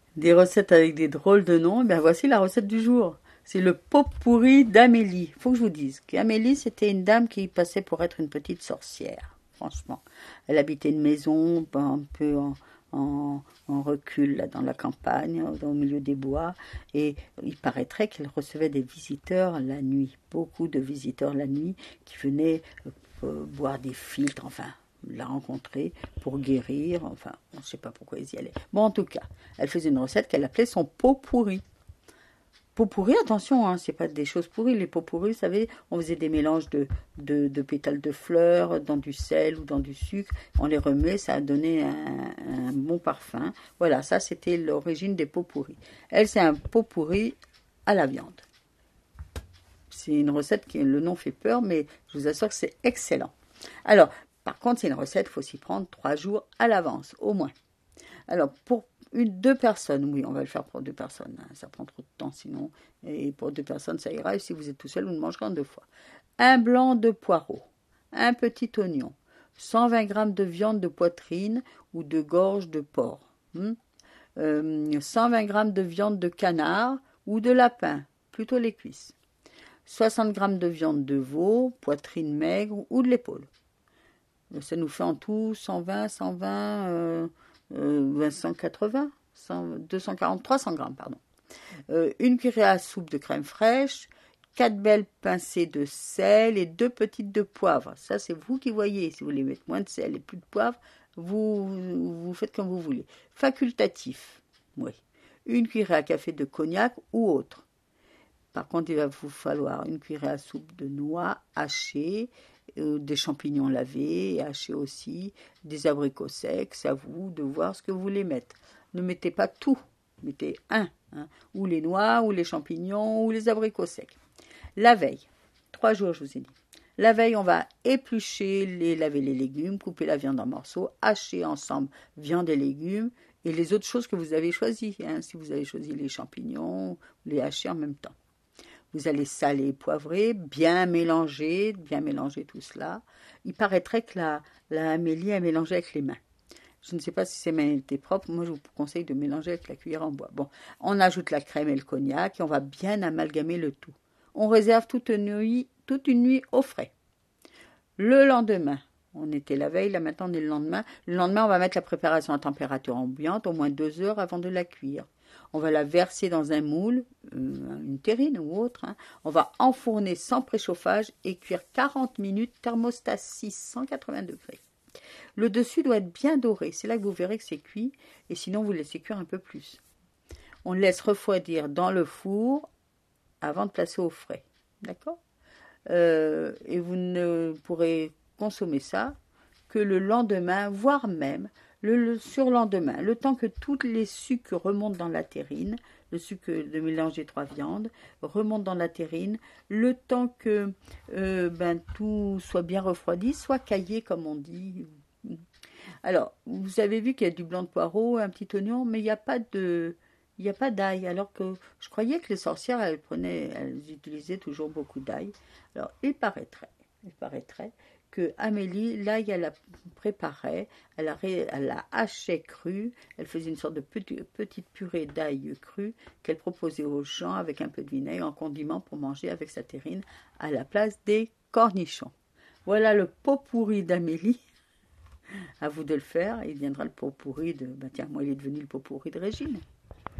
Des recettes avec des drôles de noms. Ben voici la recette du jour. C'est le pot pourri d'Amélie. Faut que je vous dise qu'Amélie, c'était une dame qui passait pour être une petite sorcière. Franchement. Elle habitait une maison un peu en recul, là, dans la campagne, au milieu des bois. Et il paraîtrait qu'elle recevait des visiteurs la nuit. Beaucoup de visiteurs la nuit qui venaient boire des filtres, enfin, la rencontrer pour guérir. Enfin, on ne sait pas pourquoi ils y allaient. Bon, en tout cas, elle faisait une recette qu'elle appelait son pot pourri. Pot pourri, attention, hein, c'est pas des choses pourries. Les pots pourris, vous savez, on faisait des mélanges de pétales de fleurs dans du sel ou dans du sucre. On les remet, ça a donné un bon parfum. Voilà, ça c'était l'origine des pots pourris. Elle, c'est un pot pourri à la viande. C'est une recette qui, le nom fait peur, mais je vous assure que c'est excellent. Alors, par contre, c'est une recette, il faut s'y prendre 3 jours à l'avance, au moins. Alors, pour deux personnes, oui, on va le faire pour 2 personnes. Hein, ça prend trop de temps sinon. Et pour 2 personnes, ça ira. Et si vous êtes tout seul, vous ne mangerez en 2 fois. Un blanc de poireau, un petit oignon, 120 g de viande de poitrine ou de gorge de porc, 120 g de viande de canard ou de lapin, plutôt les cuisses, 60 g de viande de veau, poitrine maigre ou de l'épaule. Ça nous fait en tout 120, 120, 180, 240, 300 grammes, pardon. Une cuillerée à soupe de crème fraîche, 4 belles pincées de sel et 2 petites de poivre. Ça, c'est vous qui voyez. Si vous voulez mettre moins de sel et plus de poivre, vous faites comme vous voulez. Facultatif, oui. Une cuillerée à café de cognac ou autre. Par contre, il va vous falloir une cuillerée à soupe de noix hachées, des champignons lavés et hachés aussi, des abricots secs. C'est à vous de voir ce que vous voulez mettre. Ne mettez pas tout, mettez un, ou les noix, ou les champignons, ou les abricots secs. La veille, 3 jours je vous ai dit. La veille, on va éplucher, laver les légumes, couper la viande en morceaux, hacher ensemble viande et légumes, et les autres choses que vous avez choisies. Si vous avez choisi les champignons, les hacher en même temps. Vous allez saler et poivrer, bien mélanger tout cela. Il paraîtrait que la Amélie a mélangé avec les mains. Je ne sais pas si ses mains étaient propres. Moi, je vous conseille de mélanger avec la cuillère en bois. Bon, on ajoute la crème et le cognac et on va bien amalgamer le tout. On réserve toute une nuit au frais. Le lendemain, on était la veille, là maintenant on est le lendemain. Le lendemain, on va mettre la préparation à température ambiante, au moins 2 heures avant de la cuire. On va la verser dans un moule, une terrine ou autre. On va enfourner sans préchauffage et cuire 40 minutes, thermostat 6, 180 degrés. Le dessus doit être bien doré, c'est là que vous verrez que c'est cuit, et sinon vous laissez cuire un peu plus. On laisse refroidir dans le four avant de placer au frais. D'accord ? Et vous ne pourrez consommer ça que le lendemain, voire même le surlendemain, le temps que tous les sucres remontent dans la terrine, le sucre de mélange des 3 viandes remonte dans la terrine, le temps que tout soit bien refroidi, soit caillé comme on dit. Alors, vous avez vu qu'il y a du blanc de poireau, un petit oignon, mais il n'y a pas d'ail, alors que je croyais que les sorcières, elles utilisaient toujours beaucoup d'ail. Alors, il paraîtrait que Amélie, l'ail, elle la préparait, elle la hachait crue, elle faisait une sorte de petite purée d'ail cru qu'elle proposait aux gens avec un peu de vinaigre en condiment pour manger avec sa terrine à la place des cornichons. Voilà le pot pourri d'Amélie. À vous de le faire, il viendra le pot pourri de... tiens, moi il est devenu le pot pourri de Régine.